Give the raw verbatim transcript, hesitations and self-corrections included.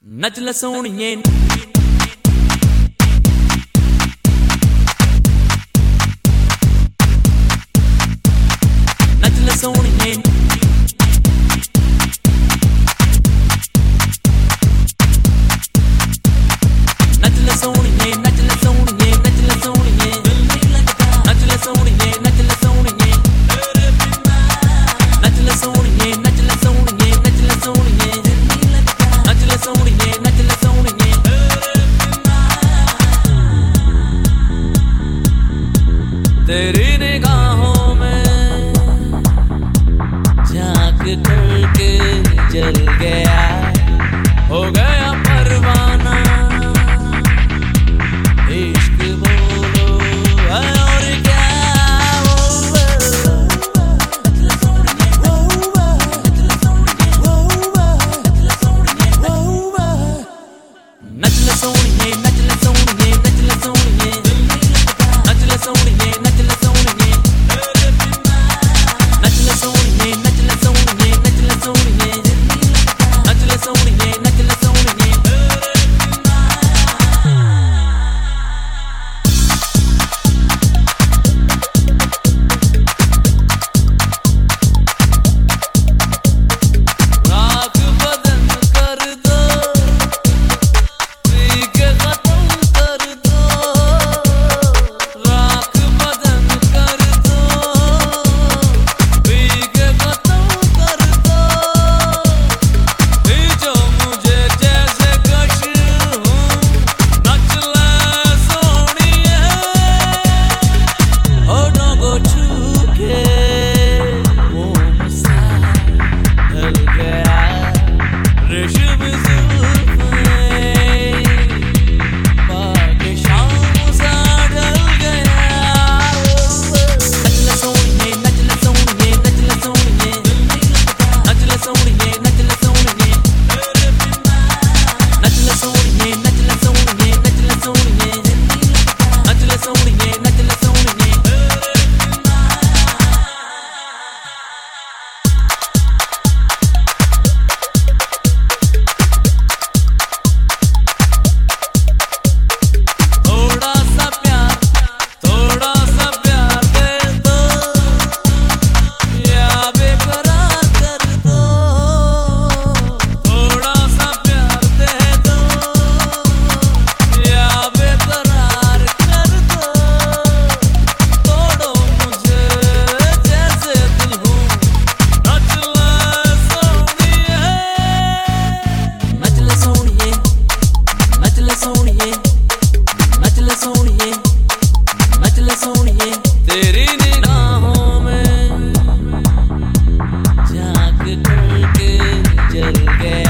नच ले सोहणिए नच ले सोहणिए नच ले सोहणिए नच ले सोहणिए नच ले सोहणिए नच ले सोहणिए नच ले सोहणिए नच ले सोहणिए नच ले सोहणिए नच ले सोहणिए नच ले सोहणिए नच ले सोहणिए तेरी निगाहों में झांक करके जल गया हो गया परवाना इश्क बोलो और क्या नच ले सोहणिए नच ले सोहणिए नच ले सोहणिए नच ले सोहणिए नच ले सोहणिए नच ले सोहणिए नच ले सोहणिए नच ले सोहणिए नच ले सोहणिए नच ले सोहणिए राख बदन कर दो पी के खत्म कर दो राख बदन कर दो पी के खत्म कर दो जो मुझे जैसे कश हूँ नच ले सोहणिए होठों को छू के मोम सा ढल गया रेशम जुल्फ़ें पाके शाम सा ढल गया नच ले सोहणिए नच ले सोहणिए नच ले सोहणिए नच ले सोहणिए नच ले सोहणिए नच ले सोहणिए नच ले सोहणिए नच ले सोहणिए नच ले सोहणिए नच ले सोहणिए थोड़ा सा प्यार थोड़ा सा प्यार दे दो या बेकरार कर दो थोड़ा सा प्यार दे दो या बेकरार कर दो तोड़ो मुझे जैसे दिल हूँ नच ले सोहणिए नच ले सोहणिए नच ले सोहणिए नच ले सोहणिए नच ले सोहणिए तेरी निगाहों में झांक करके जल गया